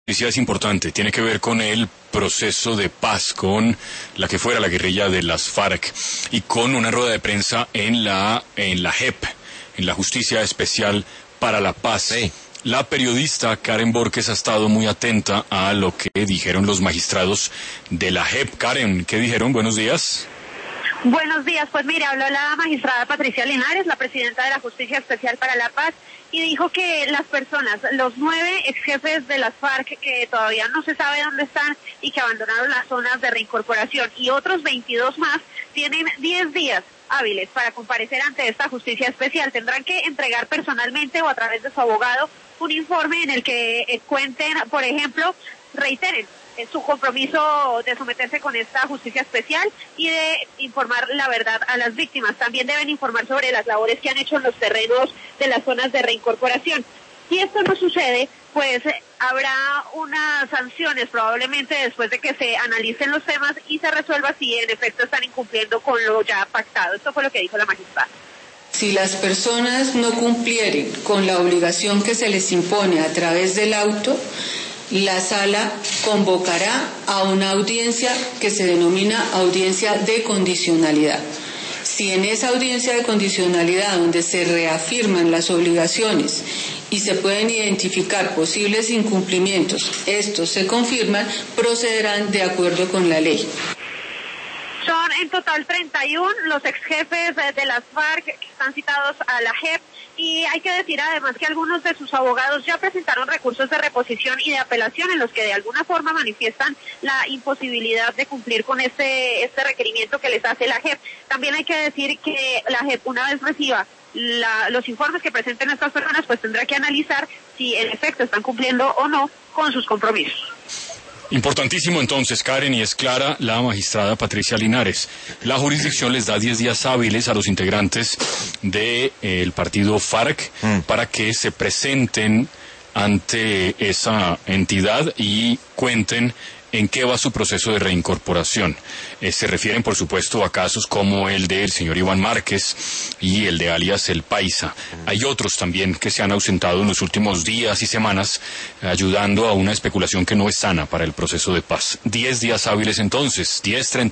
noticia es importante, tiene que ver con el proceso de paz, con la que fuera la guerrilla de las FARC y con una rueda de prensa en la JEP, en la Justicia Especial para la Paz. Sí. La periodista Karen Borges ha estado muy atenta a lo que dijeron los magistrados de la JEP. Karen, ¿qué dijeron? Buenos días. Buenos días, pues mire, habló la magistrada Patricia Linares, la presidenta de la Justicia Especial para la Paz, y dijo que las personas, los 9 ex jefes de las FARC que todavía no se sabe dónde están y que abandonaron las zonas de reincorporación, y otros 22 más, tienen 10 días hábiles para comparecer ante esta Justicia Especial. Tendrán que entregar personalmente o a través de su abogado un informe en el que cuenten, por ejemplo, reiteren su compromiso de someterse con esta justicia especial y de informar la verdad a las víctimas. También deben informar sobre las labores que han hecho en los terrenos de las zonas de reincorporación. Si esto no sucede, pues habrá unas sanciones probablemente después de que se analicen los temas y se resuelva si en efecto están incumpliendo con lo ya pactado. Esto fue lo que dijo la magistrada. Si las personas no cumplieren con la obligación que se les impone a través del auto, la sala convocará a una audiencia que se denomina audiencia de condicionalidad. Si en esa audiencia de condicionalidad, donde se reafirman las obligaciones y se pueden identificar posibles incumplimientos, estos se confirman, procederán de acuerdo con la ley. Son en total 31 los ex jefes de las FARC que están citados a la JEP, y hay que decir además que algunos de sus abogados ya presentaron recursos de reposición y de apelación en los que de alguna forma manifiestan la imposibilidad de cumplir con este requerimiento que les hace la JEP. También hay que decir que la JEP, una vez reciba los informes que presenten estas personas, pues tendrá que analizar si en efecto están cumpliendo o no con sus compromisos. Importantísimo entonces, Karen, y es clara la magistrada Patricia Linares. La jurisdicción les da 10 días hábiles a los integrantes del partido FARC para que se presenten ante esa entidad y cuenten en qué va su proceso de reincorporación. Se refieren, por supuesto, a casos como el del señor Iván Márquez y el de alias El Paisa. Hay otros también que se han ausentado en los últimos días y semanas, ayudando a una especulación que no es sana para el proceso de paz. 10 días hábiles entonces, 10:30.